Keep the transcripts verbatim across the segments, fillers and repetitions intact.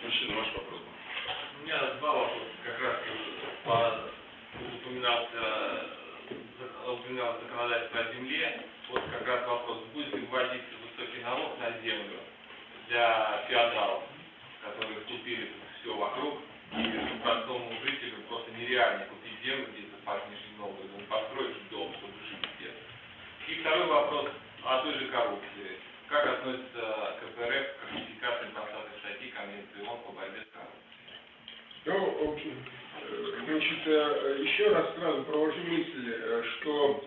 Мужчина, ваш вопрос. У меня два вопроса. Как раз по, упоминался, упоминалось законодательство о земле. Вот как раз вопрос, будет ли вводиться высокий налог на землю для феодалов, которые купили все вокруг, и простому жителю просто нереально купить землю где-то под Нижним Новгородом, построить дом, чтобы жить где-то. И второй вопрос о той же коррупции. Как относится ка пэ эр эф к ратификации двадцатой статьи Конвенции ООН по борьбе с коррупцией? Ну, значит, еще раз сразу провожу мысль, что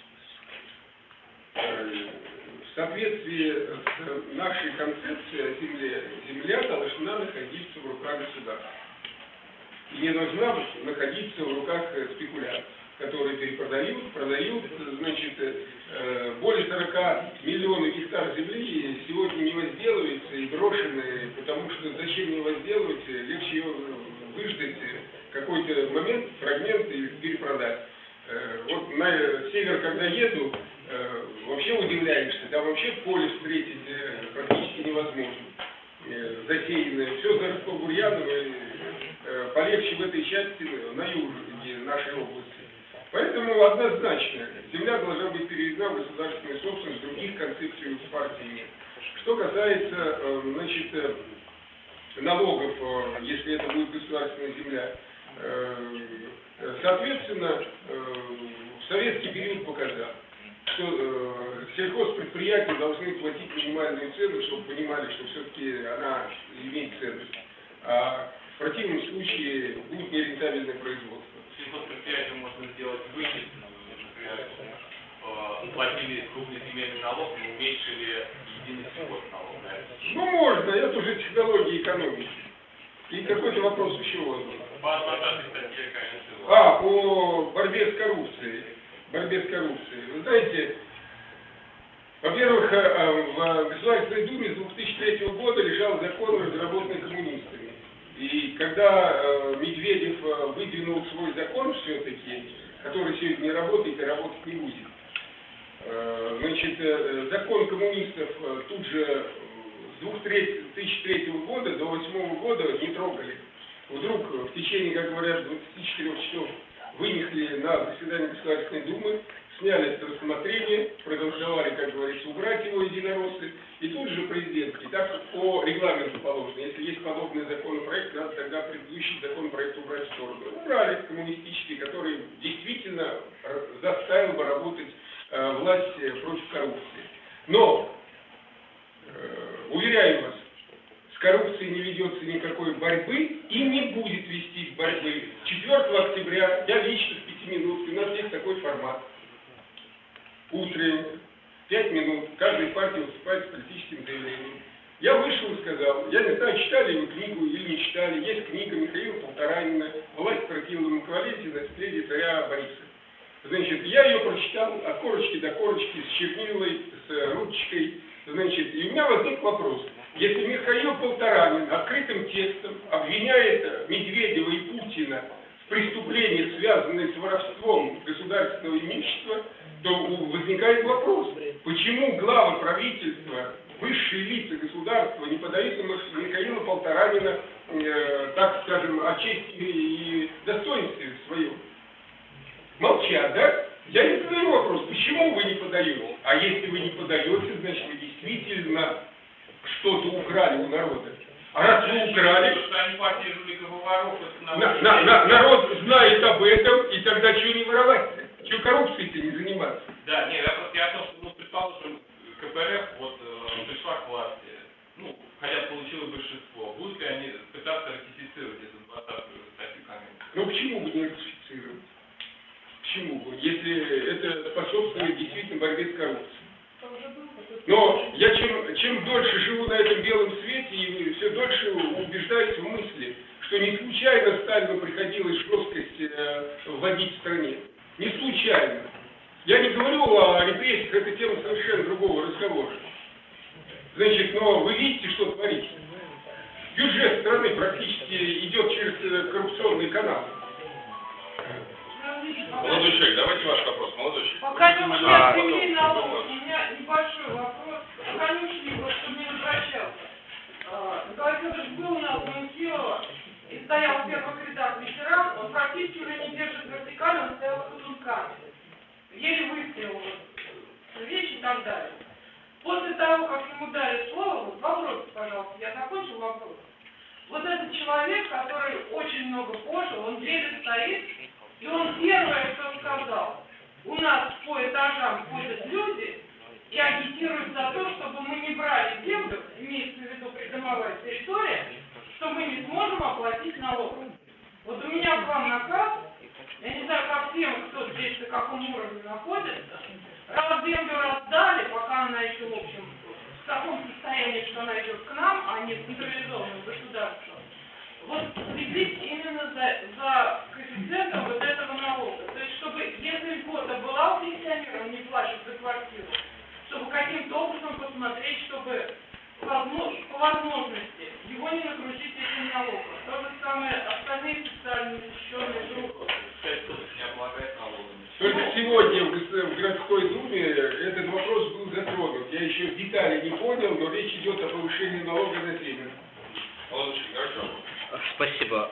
в соответствии с нашей концепцией о земле, земля должна находиться в руках государства. И не должна находиться в руках спекулянтов, которые перепродают, продают, значит, более сорока миллионов гектар земли сегодня не возделывается и брошены, потому что зачем не возделывать, легче ее выждать какой-то момент, фрагмент и перепродать. Вот на север, когда еду, вообще удивляешься, там вообще поле встретить практически невозможно. Засеянное, все заросло бурьяном, полегче в этой части на юге нашей области. Поэтому однозначно земля должна быть переведена в государственную собственность, других концепций в партии нет. Что касается, значит, налогов, если это будет государственная земля, соответственно, в советский период показал, что сельхозпредприятия должны платить минимальную цену, чтобы понимали, что все-таки она имеет ценность. А в противном случае будет нерентабельное производство. Сельхозпредприятие можно сделать выше, например, платили крупный земельный налог, но уменьшили единый сельхозналог. Ну можно, это уже технологии экономики. И какой-то вопрос еще возник. А, по борьбе с коррупцией. Борьбе с коррупцией. Вы знаете, во-первых, в Государственной Думе с две тысячи третьего года лежал закон, разработанный коммунистами. И когда Медведев выдвинул свой закон все-таки, который сегодня не работает и работать не будет, значит, закон коммунистов тут же с две тысячи третьего года до две тысячи восьмого года не трогали. Вдруг в течение, как говорят, двадцати четырёх часов вынесли на заседание Государственной Думы, сняли это рассмотрение, проголосовали, как говорится, убрать его единороссы, и тут же президентский, так по регламенту положено. Если есть подобный законопроект, надо тогда предыдущий законопроект убрать в сторону. Убрали коммунистический, который действительно заставил бы работать э, власть против коррупции. Но, э, уверяю вас, с коррупцией не ведется никакой борьбы и не будет вестись борьбы. четвёртого октября я лично в пятиминутке, у нас есть такой формат. Утренне, пять минут, каждая партия выступает с политическим заявлением. Я вышел и сказал, я не знаю, читали вы книгу или не читали, есть книга Михаила Полторанина «Власть противила Маковалете на наследие царя Бориса». Значит, я ее прочитал от корочки до корочки, с чернилой, с ручкой. Значит, и у меня возник вопрос. Если Михаил Полторанин открытым текстом обвиняет Медведева и Путина в преступлениях, связанных с воровством государственного имущества, то возникает вопрос, почему главы правительства, высшие лица государства не подают на Михаила Полторанина, э, так скажем, о чести и достоинстве своем? Молчат, да? Я не задаю вопрос, почему вы не подаете? А если вы не подаете, значит вы действительно что-то украли у народа. А раз вы украли, на, на, на, народ знает об этом, и тогда чего не воровать-то? Чего коррупцией-то не заниматься? Да, нет, я просто я о том, что, ну, предположим, ка пэ эр эф вот э, пришла к власти, ну, хотя бы получила большинство, будут ли они пытаться ратифицировать эту двадцатую статью Конвенции? Ну, почему бы не ратифицировать? Почему бы? Если это способствует действительно борьбе с коррупцией. Но я чем, чем дольше живу на этом белом свете, и все дольше убеждаюсь в мысли, что не случайно Сталину приходилось жесткость э, вводить в стране. Не случайно. Я не говорю о репрессиях, это тема совершенно другого разговора. Значит, но вы видите, что творится. Бюджет страны практически идет через коррупционный канал. Молодой человек, давайте ваш вопрос. Молодой человек. Пока не ушли земли налогов, у меня небольшой вопрос. Пока не ушли, вот, чтобы не возвращался. Николай Федорович был у нас в это человек, который очень много пожил, он еле стоит, и он первое, что сказал: у нас по этажам ходят люди и агитируют за то, чтобы мы не брали землю, имеется в виду придомовая территория, что мы не сможем оплатить налог. Вот у меня к вам наказ, я не знаю, как всем, кто здесь на каком уровне находится, раз землю раздали, пока она еще, в общем, в таком состоянии, что она идет к нам, а не в централизованное государство, вот следить именно за, за коэффициентом вот этого налога. То есть, чтобы, если льгота была у пенсионера, он не платит за квартиру, чтобы каким-то образом посмотреть, чтобы возможно, по возможности его не нагрузить этим налогом. То же самое остальные социально защищенные группы. Не облагает налогами. Только сегодня в в городской думе этот вопрос был затронут. Я еще в детали не понял, но речь идет о повышении налога на землю. Молодой человек, давайте вопрос. Спасибо.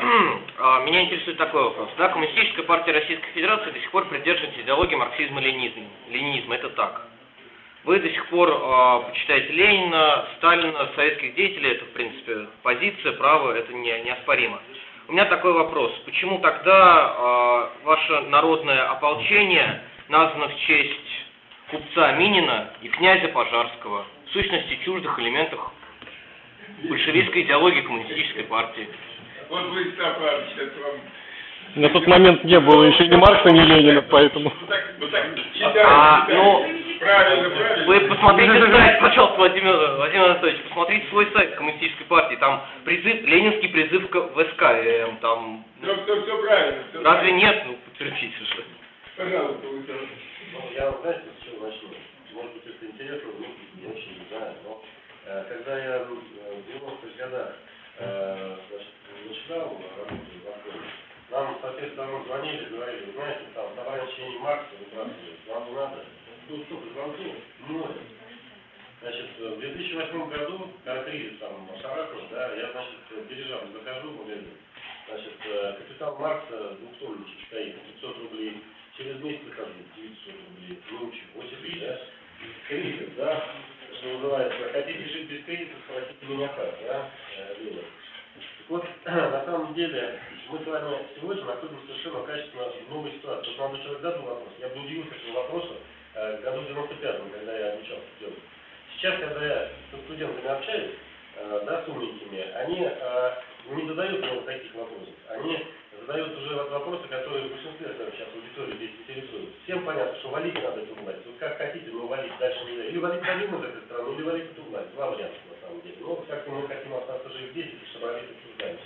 Меня интересует такой вопрос. Да, Коммунистическая партия Российской Федерации до сих пор придерживается идеологии марксизма-ленизма. Ленинизма. Это так. Вы до сих пор э, почитаете Ленина, Сталина, советских деятелей. Это, в принципе, позиция, право, это не, неоспоримо. У меня такой вопрос. Почему тогда э, ваше народное ополчение названо в честь купца Минина и князя Пожарского, в сущности чуждых элементах большевистской идеологии коммунистической партии? Вот Владислав Павлович, сейчас вам... На тот момент не было еще ни Маркса, ни Ленина, поэтому... Ну так, ну так, читайте, А, читайте. ну, Правильно, правильно. Вы посмотрите сайт, пожалуйста, Владимир, Владимир Анатольевич, посмотрите свой сайт коммунистической партии, там призыв, ленинский призыв к ВСК, там... Все, все, все правильно. Все Разве правильно. нет? Ну, подтвердите же. Пожалуйста, Владислав. Ну, я, знаете, с чего начну? Может быть, это интересно, но я очень не знаю. Но э, когда я э, в девяностых годах э, значит, начинал работать в Банкове, нам, соответственно, давно звонили, говорили: знаете, там, товарищи Маркса выбрасывают, вам не надо. Ну, столько звонков, море. Значит, в две тысячи восьмом году, когда кризис там шарахнул, да, я, значит, дирижабль захожу в магазин. Значит, капитал Маркса двухтонничек стоит, пятьсот рублей. Через месяц захожу, девятьсот рублей. Ну, чего себе, да? Кризис, да? Что называется, хотите жить без кризиса, спросите меня как, да? Лена. Так вот, на самом деле, мы с вами сегодня находимся совершенно качественно в новой ситуации. Вот молодой человек задал вопрос, я бы удивился этому вопросу в году девяносто пятом, когда я обучался студентам. Сейчас, когда я со студентами общаюсь, да, с умненькими, они не задают мне вот таких вопросов. Они задают уже вот вопросы, которые в большинстве сейчас аудитории здесь интересуют. Всем понятно, что валить надо эту власть. Вот как хотите, но валить дальше нельзя. Или валить один из этой страны, или валить эту власть. Два варианта на самом деле. Но как мы хотим остаться жить здесь, и чтобы валить обсуждаем.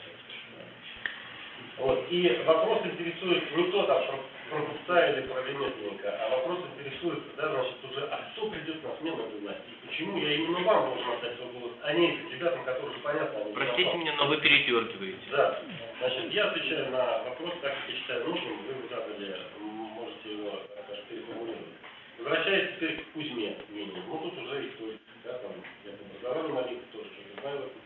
Вот. И вопрос интересует не то, там, про, про купца или про ремесленника, а вопрос интересует, да, значит, уже, а кто придет на смену этой власти? И почему я именно вам должен отдать свой голос, а не этим ребятам, которые понятно, они... Простите меня, но вы передергиваете. Да. Значит, я отвечаю на вопрос, так как я считаю нужным, вы его задали, можете его, даже переформулировать. Возвращаясь теперь к Кузьме Минину. Ну, тут уже историк, да, там, я по образованию налик, тоже что-то знаю в этом.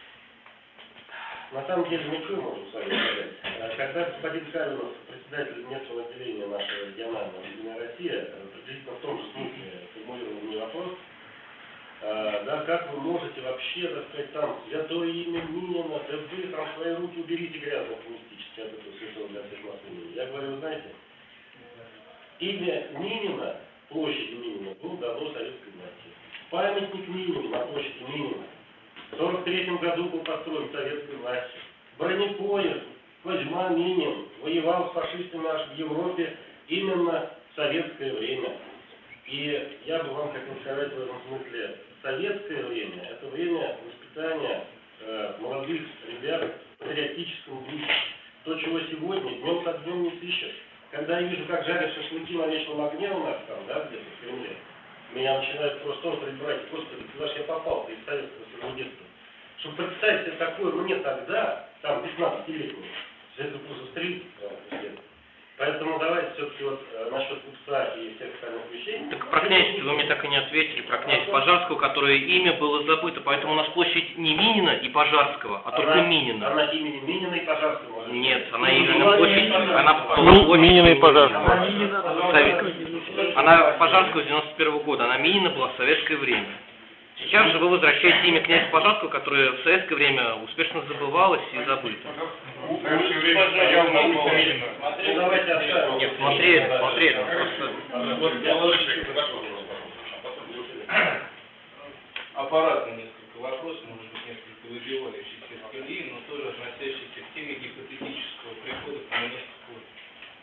На самом деле, мы что можем с вами сказать? Когда господин Кавинов, председатель местного отделения нашего регионального «Единая Россия», приблизительно в том же смысле формулировал мне вопрос, да, как вы можете вообще, так сказать, там, святое имя Минина, да вы там свои руки уберите грязно коммунистически от этого святого для всех масс Минина. Я говорю, знаете, имя Минина, площади Минина, был давно советской власти. Памятник Минину на площади Минина в сорок третьем году был построен советской властью. Бронепоезд Кузьма Минин воевал с фашистами аж в Европе именно в советское время. И я бы вам хотел сказать в этом смысле, советское время – это время воспитания э, молодых ребят в патриотическом духе. То, чего сегодня днем со днем не сыщешь. Когда я вижу, как жарят шашлыки на вечном огне у нас там, да, где-то в Кремле, меня начинает просто он прибирать: господи, куда же я попал из советского своего детства. Чтобы представить себе такое мне тогда, там, пятнадцатилетний, это просто стрит. Поэтому давайте все-таки вот э, насчет купца и всех остальных вещей. Так про князя вы мне так и не ответили, про князя Пожарского, которое имя было забыто, поэтому у нас площадь не Минина и Пожарского, а она, только Минина. Она имени Минина и Пожарского может быть. Нет, она Ну, именно площадь, она Ми- площадь Минина и Пожарского. Она Минина, Совет. Она Пожарского с девяносто первого года, она Минина была в советское время. Сейчас же вы возвращаете имя князя Пожарского, которое в советское время успешно забывалось и забыто. В советское время стоял на улице Ленина. Ну, давайте оставим. Нет, смотрели, смотрели. Просто... Вот положите к вашему вопросу, а потом будете. Аппаратно несколько вопросов, может быть, несколько выбивающихся из колеи, но тоже относящихся к теме гипотетического прихода коммунистов к власти.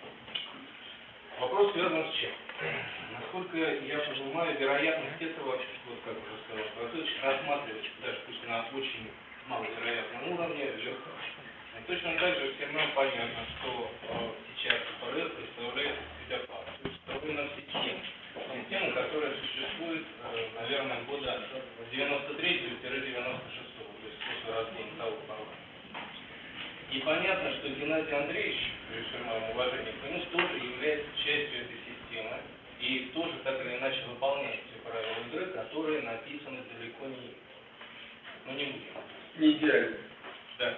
Вопрос связан с чем? Насколько я понимаю, вероятность этого, вот как уже сказал Анатольевич, рассматривается, даже пусть на очень маловероятном уровне, легко. И точно так же всем нам понятно, что э, сейчас КПРФ представляет из себя встроенную систему. Систему, которая существует, э, наверное, года с девяносто третьего — девяносто шестого, то есть после разгона того парламента. И понятно, что Геннадий Андреевич, при всем моем уважении к нему, тоже является частью этой системы и тоже так или иначе выполняет те правила игры, которые написаны далеко не... Ну, не будем. Не идеально. Да.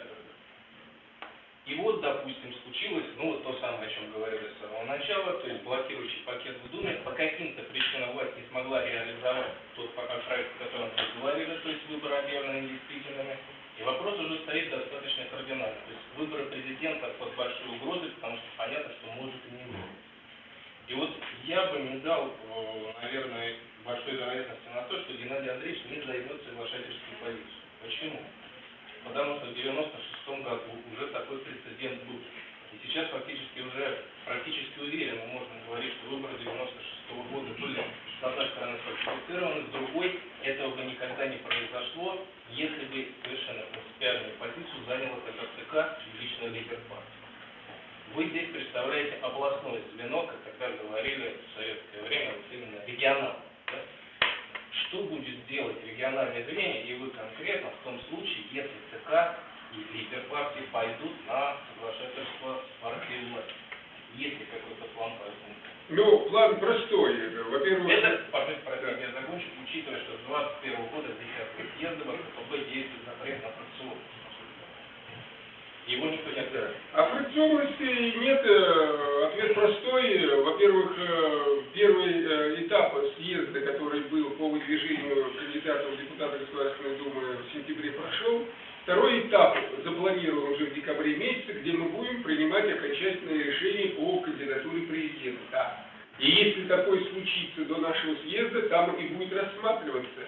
И вот, допустим, случилось, ну, вот то самое, о чем говорили с самого начала, то есть блокирующий пакет в Думе, по каким-то причинам власть не смогла реализовать тот проект, о котором мы говорили, то есть выборы объявлены недействительными. И вопрос уже стоит достаточно кардинально. То есть выборы президента под большой угрозой, потому что понятно, что может и не быть. И вот я бы не дал, наверное, большой вероятности на то, что Геннадий Андреевич не займет соглашательскую позицию. Почему? Потому что в девяносто шестом году уже такой прецедент был. И сейчас фактически уже практически уверенно можно говорить, что выборы девяносто шестого года были с одной стороны фальсифицированы, с другой этого бы никогда не произошло, если бы совершенно принципиальную позицию заняла тогда ЦК и лично лидер партии. Вы здесь представляете областное звено, как тогда говорили в советское время, вот именно регионал. Да? Что будет делать региональное звено, и вы конкретно в том случае, если ЦК и лидер партии пойдут на соглашательство с партией власти? Есть ли какой-то план по этому? Ну, план простой. Во-первых... Это, пожалуйста, простите, я закончу, учитывая, что с двадцать первого года с десятого съезда в РКПБ действует запрет на фракционность. Его никто не отбирает. А фракционности нет. Ответ простой. Во-первых, первый этап съезда, который был по выдвижению кандидатов в депутаты Государственной Думы в сентябре, прошел. Второй этап запланирован уже в декабре месяце, где мы будем принимать окончательное решение по кандидатуре президента. И если такое случится до нашего съезда, там и будет рассматриваться.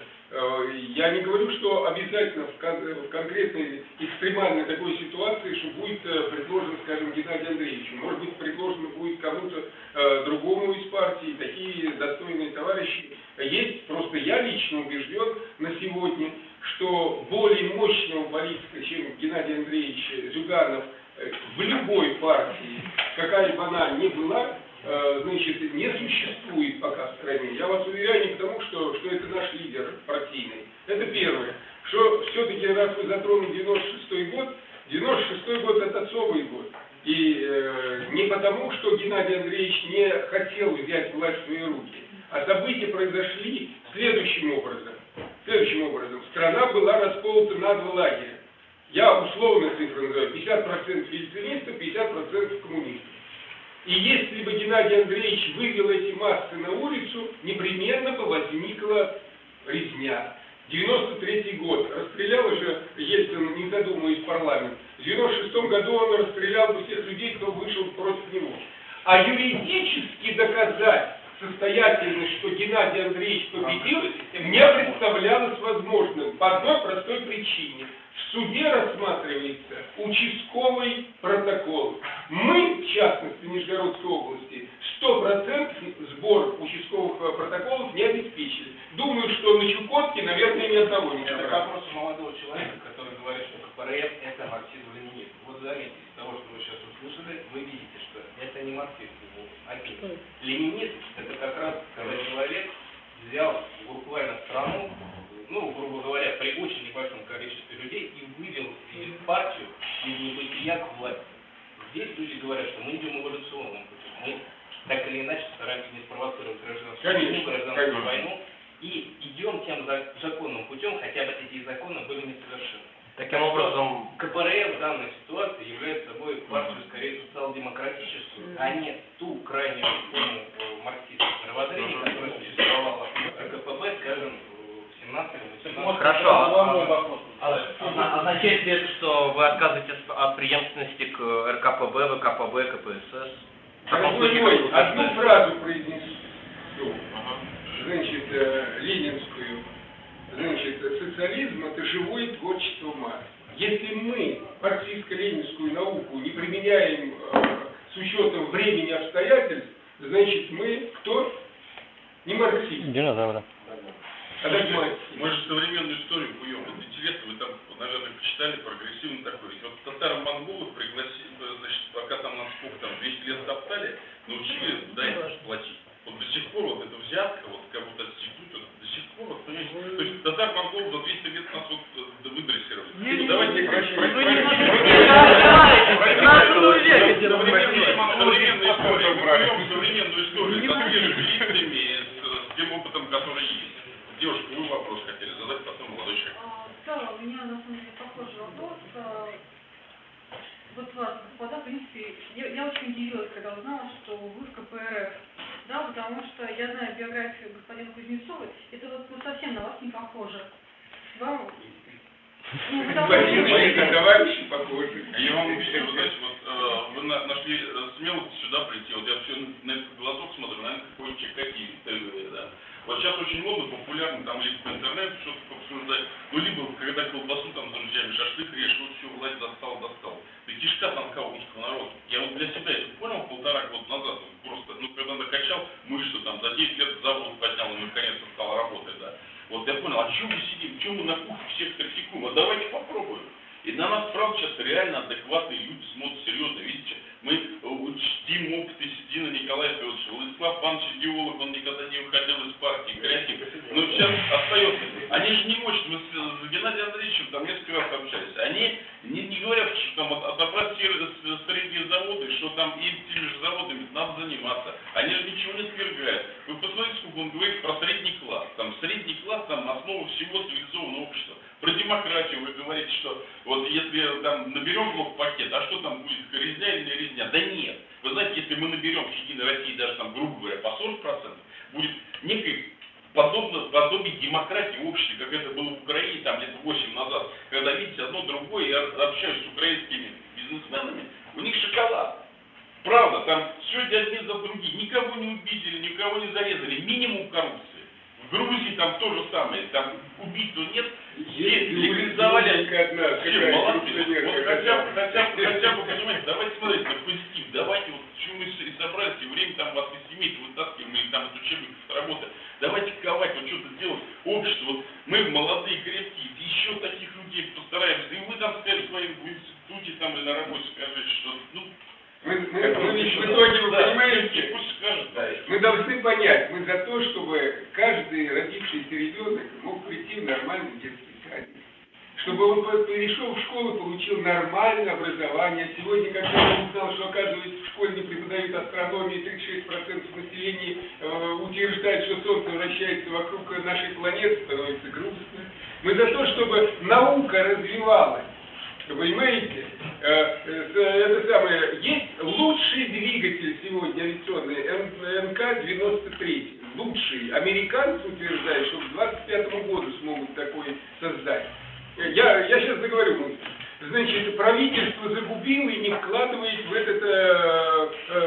Я не говорю, что обязательно в, кон в конкретной экстремальной такой ситуации, что будет предложено, скажем, Геннадию Андреевичу. Может быть, предложено будет кому-то э, другому из партии. Такие достойные товарищи есть. Просто я лично убежден на сегодня, что более мощного политика, чем Геннадий Андреевич Зюганов, э, в любой партии, какая бы она ни была, значит, не существует пока в стране. Я вас уверяю, не потому, что, что это наш лидер партийный. Это первое. Что все-таки, раз вы затронули девяносто шестой год, девяносто шестой год это особый год. И э, не потому, что Геннадий Андреевич не хотел взять власть в свои руки, а события произошли следующим образом. Следующим образом. Страна была расколота на два лагеря. Я условно цифры называю. пятьдесят процентов ельцинистов, пятьдесят процентов коммунистов. И если бы Геннадий Андреевич вывел эти массы на улицу, непременно бы возникла резня. девяносто третий год. Расстрелял уже Ельцин, не задумываясь, парламент. В девяносто шестом году он расстрелял бы всех людей, кто вышел против него. А юридически доказать состоятельность, что Геннадий Андреевич победил, не представлялось возможным. По одной простой причине. В суде рассматривается участковый протокол. Мы, в частности, в Нижегородской области, сто процентов сбор участковых протоколов не обеспечили. Думаю, что на Чукотке, наверное, ни одного не Это собрали. вопрос человека, человека, который говорит, что КПРФ это марксизм-ленинизм. Вот заметьте, из того, что вы сейчас услышали, вы видите, что это не марксизм-ленинизм. Окей. Ленинизм это как раз, когда человек взял буквально страну, ну, грубо говоря, при очень небольшом количестве людей и вывел из партию из небытия к власти. Здесь люди говорят, что мы идем эволюционным путем. Мы так или иначе стараемся не спровоцировать гражданскую войну, гражданскую войну и идем тем законным путем, хотя бы эти законы были несовершенны. Таким образом, КПРФ в данной ситуации является собой партию скорее социал-демократическую, а не ту крайнюю форму марксистского мировоззрения, которая существовала в КПБ, скажем, в семнадцатом Хорошо. А- а- Означает ли это, что вы отказываетесь от преемственности к эр ка пэ бэ, вэ ка пэ бэ, ка пэ эс эс? В таком Дорогой случае, мой, как вы одну утверждаете? фразу произнесу, Ага. значит, э, ленинскую. Значит, социализм – это живое творчество масс. Если мы марксистско-ленинскую науку не применяем э, с учетом времени и обстоятельств, значит, мы кто? Не марксисты, Динозавра. а догматики. Мы же современную историю куем. Вот интересно, вы там, наверное, почитали прогрессивно такое. Ведь вот татаро-монголов пригласили, значит, пока там нас сколько там, двести лет топтали, научили дай платить. Вот до сих пор вот эта взятка, вот как будто институт, до сих пор, вот, понимаете, то есть татар-монголов за двести лет нас вот э, выдрессировали. Ну, давайте современную историю, мы берем современную историю со свежими лицами, с тем опытом, который есть. Девушка, вы вопрос хотели задать, потом молодой человек. А, Да, у меня на самом деле похожий вопрос. А, Вот вас, господа, в принципе, я, я очень удивилась, когда узнала, что вы в ка пэ эр эф. Да, потому что я знаю биографию господина Кузнецова, это вот ну, совсем на вас не похоже. Вам... Ну, вы такой- Мои товарищи похожи. Я вам объясню, вы знаете, вот э, вы на- нашли э, смелость сюда прийти, вот я все на этот глазок смотрю, наверное, какой какие ТВ, да. Вот сейчас очень модно, популярно, там либо по интернету что-то обсуждать, ну либо когда колбасу там с друзьями, шашлык режь, вот все, власть достал, достал. Да кишка танка русского народа. Я вот для себя это понял полтора года назад, вот просто, ну когда накачал мышцу там, за десять лет завод поднял и наконец-то стал работать, да. Вот я понял, а чего мы сидим, чего мы на кухне всех критикуем, а давайте попробуем. И на нас, правда, сейчас реально адекватные люди смотрят серьезно, видите, мы э, чтим опыты Дина Николая Федоровича, Владислав Павлович идеолог, он никогда не выходил из партии, креатив. Но сейчас остается, они же не мощны, мы с, с Геннадием Андреевичем там несколько раз общались, они не, не говорят, что там от- отобрать все средние заводы, что там и теми же заводами надо заниматься, они же ничего не свергают. Вы посмотрите, сколько он говорит про средний класс, там средний класс, там основа всего цивилизованного общества. Про демократию вы говорите, что вот если там наберем блок-пакет, а что там будет, резня или не резня? Да нет. Вы знаете, если мы наберем в Единой России даже там, грубо говоря, по сорок процентов, будет некой подобно, подобие демократии в обществе, как это было в Украине там лет восемь назад, когда видите одно другое, я общаюсь с украинскими бизнесменами, у них шоколад. Правда, там сегодня одни за другие, никого не убили, никого не зарезали, минимум коррупции. В Грузии там то же самое, там убийства нет, все легализовали, все молодцы. Вот хотя бы, хотя бы, хотя бы, понимаете, давайте смотреть на позитив, давайте вот, почему мы и собрались, и время там вас из семей вытаскиваем, или там из учебников работы, давайте ковать, вот что-то делать, общество, вот мы молодые, крепкие, еще таких людей постараемся, и вы там скажете своим в институте там или на работе скажете, что, ну, Мы, мы, мы ведь в итоге, вы да, понимаете, пусть скажет, да. мы должны понять, мы за то, чтобы каждый родившийся ребенок мог прийти в нормальный детский садик. Чтобы он по- перешел в школу, получил нормальное образование. Сегодня, когда я узнал, что, оказывается, в школе не преподают астрономию, тридцать шесть процентов населения э, утверждает, что Солнце вращается вокруг нашей планеты, становится грустно. Мы за то, чтобы наука развивалась. Вы понимаете, э, э, это самое, есть лучший двигатель сегодня авиационный, эн ка девяносто три, лучший. Американцы утверждают, что к двадцать пятому году смогут такой создать. Я, я сейчас договорю мысль. Значит, правительство загубило и не вкладывает в этот э, э,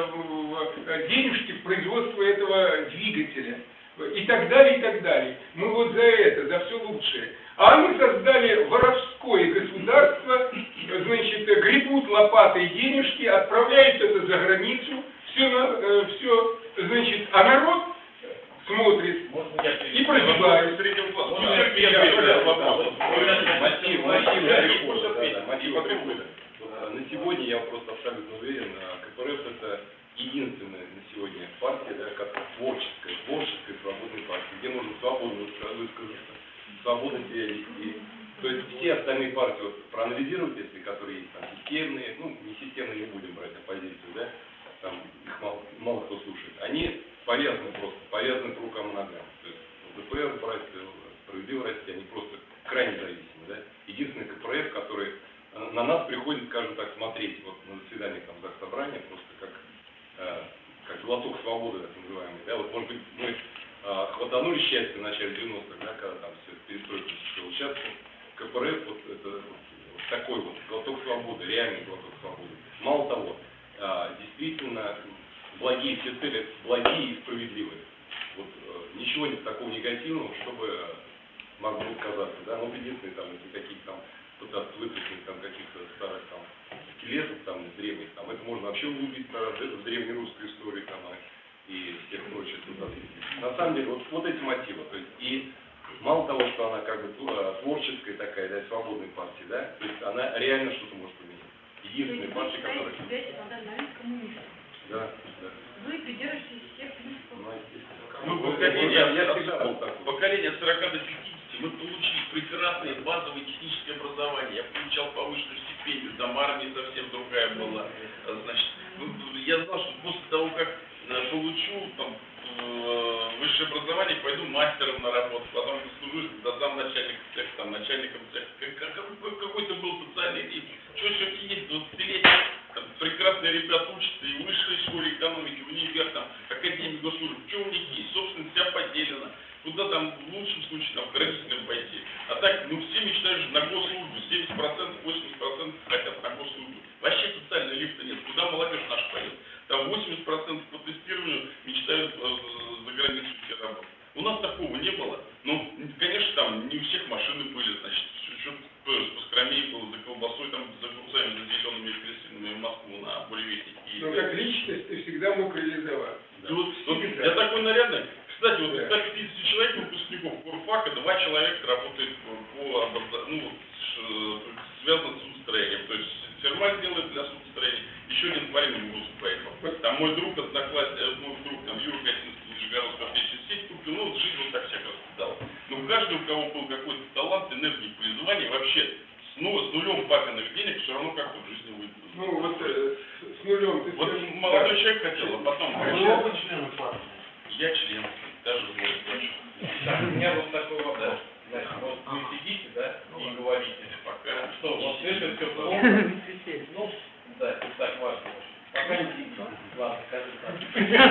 в денежки в производство этого двигателя. И так далее, и так далее. Мы вот за это, за все лучшее. А они создали воровское государство, значит, гребут лопатой денежки, отправляют это за границу, все, э, все, значит, а народ смотрит и прозябает. Среднего класса. Ну, Ну, да, терпеть, я я понял, понял, да, вопрос. вот, Мотив, мотив, мотив, да, мотив, вот, да, мотив, да, мотив мотив. потребует. А, На сегодня я просто абсолютно уверен, а, ка пэ эр эф это единственная на сегодня партия, да, как творческая, творческая свободная партия, где можно свободно высказаться, свободно себя вести. То есть все остальные партии, вот, проанализировать, если которые есть, там, системные, ну, не системные, не будем брать оппозицию, да, там, их мало, мало кто слушает, они повязаны просто, повязаны по рукам и ногам. То есть эл дэ пэ эр, брать, справедливо Россия, они просто крайне зависимы, да. Единственный ка пэ эр эф, который на нас приходит, скажем так, смотреть вот на заседаниях там заксобрания, просто как, э, как глоток свободы, так называемый, да, вот, может быть, мы а, хватанули счастье в начале девяностых, да, когда там все перестройка шел. Сейчас КПРФ, вот это вот, вот такой вот глоток свободы, реальный глоток свободы. Мало того, а, действительно, благие все цели, благие и справедливые. Вот а, ничего нет такого негативного, чтобы могло казаться, да, ну, единственное, там, если какие-то там пытаться вытряхнуть там каких-то старых там скелетов там из древних, там, это можно вообще углубить в древнюю русскую историю там, и всех прочих. На самом деле, вот, вот эти мотивы, то есть, и мало того, что она как бы творческая такая, да, свободная партия, да, то есть она реально что-то может поменять. Единственная партия, которая... Вы считаете себя на данный момент коммунистом? Да, да. Вы придерживаетесь всех принципов? Ну, поколение, я, я всегда был так. Поколение от сорока до пятидесяти мы получили прекрасное базовое техническое образование. Я получал повышенную стипендию, там армия совсем другая была. Значит, я знал, что после того, как получу там высшее образование, пойду мастером на работу, потом служу до замначальника цеха, там, начальником цеха. Какой-то был социальный риск. Что все-таки есть двадцатилетние прекрасные ребята учатся и в высшей школе экономики, в универ, там, академии госслужбы. Что у них есть? Собственно, вся поделена. Куда там в лучшем случае там, к родителям пойти. А так, ну все мечтают же на госслужбу. семьдесят процентов, восемьдесят процентов хотят на госслужбу. Вообще социального лифта нет. Куда молодежь наша поедет? Там восемьдесят процентов по тестированию мечтают э, за границу все работать. У нас такого не было. Ну, конечно, там не у всех машины были, значит, что-то поскромнее было за колбасой, там, за огурцами, за зелеными апельсинами в Москву на буревестнике. Но как личность ты всегда мог реализовать. Да. Вот, вот, я такой нарядный. Кстати, вот да. Так пятьдесят человек выпускников Курфака, два человека работают по образованию, ну, вот, связано с судостроением. То есть Сермаль делает для судостроения, еще один парень в Гусу поехал. Там мой друг, одноклассник, мой друг, там, Юра Косинский, Нижегородская аптечная сеть купил, ну, вот жизнь вот так всех раскидала. Но каждый, у кого был какой-то талант, энергия, призвание, вообще, ну, с нулем папиных денег все равно как-то в жизни выйдет. Ну, вот э, с нулем ты вот скажешь, молодой да. человек хотел, а потом... А вы оба члены партии? Я член, даже сбор плачу. Так, у меня вот такой вопрос. Значит, вот вы сидите, да, и говорите, пока что вот это все плохо. Ну, да, это так важно. Пока не сидите. Ладно, скажи так.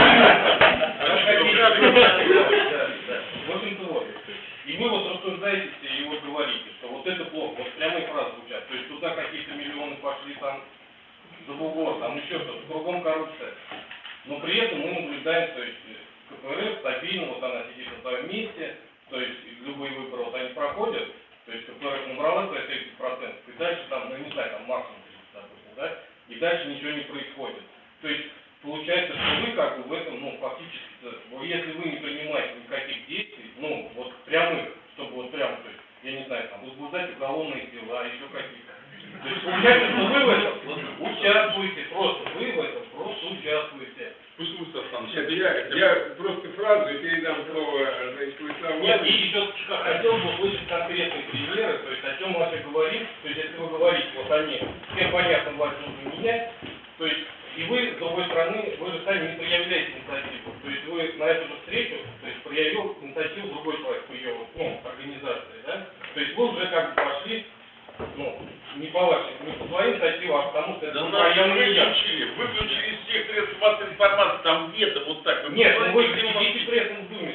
В общем-то, вот. И вы вот рассуждаете и вот говорите, что вот это плохо, вот прямые фразы звучат. То есть туда какие-то миллионы пошли там за бугор, там еще что-то, кругом коррупция. Но при этом мы наблюдаем, то есть КПРФ стабильно, вот она сидит на своем месте, то есть любые выборы вот они проходят, то есть КПРФ набрала свои тридцать процентов, и дальше там, ну не знаю, там максимум тридцать, допустим, да, и дальше ничего не происходит. То есть получается, что вы как бы в этом, ну фактически, если вы не принимаете никаких действий, ну вот прямых, чтобы вот прям, то есть, я не знаю, там, возбуждать уголовные дела, еще какие-то. То есть получается, что вы в этом участвуете, просто вы в этом просто участвуете. Пусть вы сам. Нет, я, я просто фразу и передам слово, значит, Владиславу Нет, и Ивановичу. еще хотел бы услышать конкретные примеры, то есть о чем вообще говорить, то есть если вы говорите, вот они, всем понятно, власть нужно менять, то есть и вы, с другой стороны, вы же сами не проявляете инициативу, то есть вы на эту же встречу, то есть проявил инициативу другой человек, по ее, ну, организации, да, то есть вы уже как бы пошли, ну, не по вашей, не по своей инициативе, а потому что это да ну, нас я выключили, выключили из всех средств массовой информации, там где-то вот так. Вы нет, ну вы посмотрите, сидите прессом в Думе.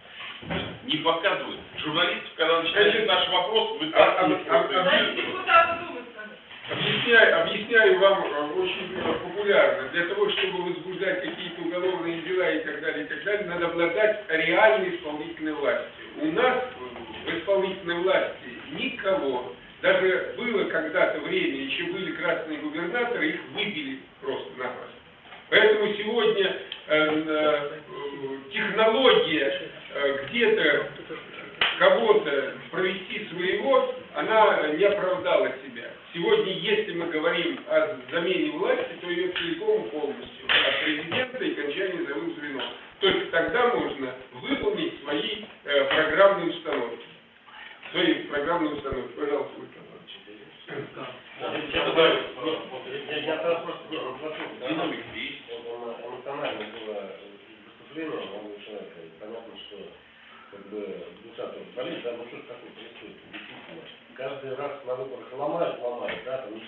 не показывают. Журналисты, когда начинают наш вопрос, вы А, так... а, а, а, Дайте депутату Думы сказать. Объясняю, объясняю вам э, очень э, популярно. Для того, чтобы возбуждать какие-то уголовные дела и так далее, и так далее, надо обладать реальной исполнительной властью. У нас в исполнительной власти никого. Даже было когда-то время, еще были красные губернаторы, их выбили просто-напросто. Поэтому сегодня э, э, технология э, где-то кого-то провести своего, она не оправдала себя. Сегодня, если мы говорим о замене власти, то ее целиком и полностью. От президента и кончания за звено. Только тогда можно выполнить свои э, программные установки. Свои программные установки. Пожалуйста, Я тогда просто не вопрос, эмоционально было выступление молодого человека. Понятно, что как бы душа тоже болит, да, ну что ж такое происходит, действительно. Каждый раз на выборах ломают, ломают, да, там